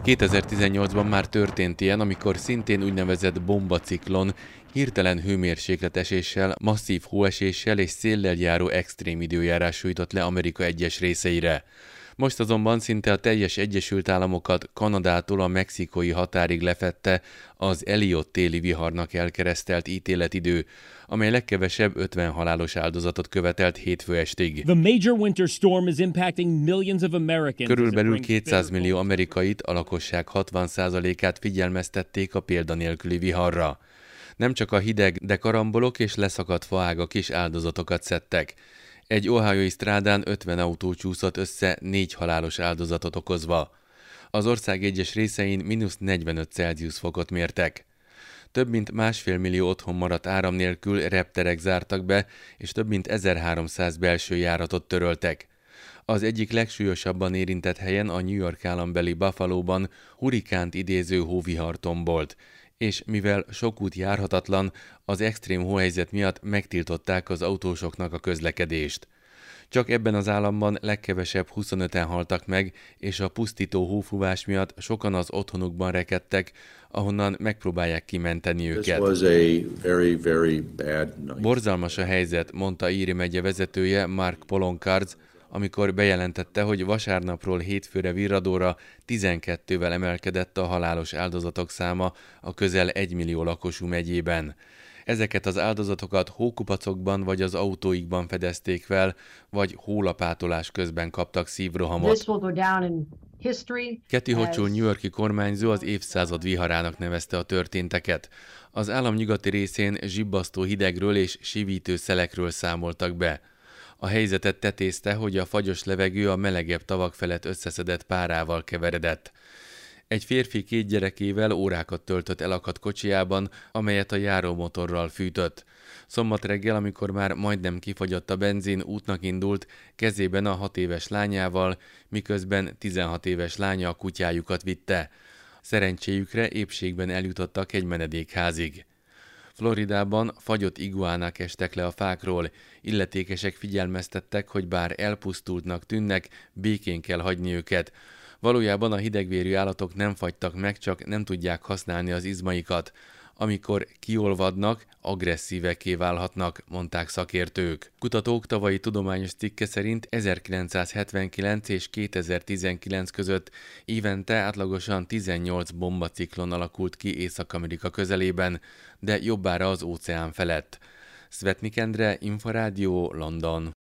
2018-ban már történt ilyen, amikor szintén úgynevezett bombaciklon hirtelen hőmérsékleteséssel, masszív hóeséssel és széllel járó extrém időjárás sújtott le Amerika egyes részeire. Most azonban szinte a teljes Egyesült Államokat Kanadától a mexikói határig lefedte az Elliott téli viharnak elkeresztelt ítéletidő, amely legkevesebb 50 halálos áldozatot követelt hétfő estig. Körülbelül 200 millió amerikait, a lakosság 60%-át figyelmeztették a példanélküli viharra. Nem csak a hideg, de karambolok és leszakadt faágak is áldozatokat szedtek. Egy ohiói strádán 50 autó csúszott össze, 4 halálos áldozatot okozva. Az ország egyes részein -45 fokot mértek. Több mint 1,5 millió otthon maradt áram nélkül, repterek zártak be, és több mint 1300 belső járatot töröltek. Az egyik legsúlyosabban érintett helyen, a New York állambeli Buffalóban hurikánt idéző hóvihar tombolt, és mivel sok út járhatatlan, az extrém hóhelyzet miatt megtiltották az autósoknak a közlekedést. Csak ebben az államban legkevesebb 25-en haltak meg, és a pusztító hófúvás miatt sokan az otthonukban rekedtek, ahonnan megpróbálják kimenteni őket. Borzalmas a helyzet, mondta Erie megye vezetője Mark Poloncarz, amikor bejelentette, hogy vasárnapról hétfőre virradóra 12-vel emelkedett a halálos áldozatok száma a közel 1 millió lakosú megyében. Ezeket az áldozatokat hókupacokban vagy az autóikban fedezték fel, vagy hólapátolás közben kaptak szívrohamot. Kathy Hochul New York-i kormányzó az évszázad viharának nevezte a történteket. Az állam nyugati részén zsibbasztó hidegről és sivítő szelekről számoltak be. A helyzetet tetézte, hogy a fagyos levegő a melegebb tavak felett összeszedett párával keveredett. Egy férfi 2 gyerekével órákat töltött elakadt kocsijában, amelyet a járómotorral fűtött. Szombat reggel, amikor már majdnem kifogyott a benzin, útnak indult, kezében a 6 éves lányával, miközben 16 éves lánya a kutyájukat vitte. Szerencséjükre épségben eljutottak egy menedékházig. Floridában fagyott iguánák estek le a fákról, illetékesek figyelmeztettek, hogy bár elpusztultnak tűnnek, békén kell hagyni őket. Valójában a hidegvérű állatok nem fagytak meg, csak nem tudják használni az izmaikat. Amikor kiolvadnak, agresszívekké válhatnak, mondták szakértők. Kutatók tavalyi tudományos cikke szerint 1979 és 2019 között évente átlagosan 18 bombaciklon alakult ki Észak-Amerika közelében, de jobbára az óceán felett. Szvetnik Endre, Inforádió, London.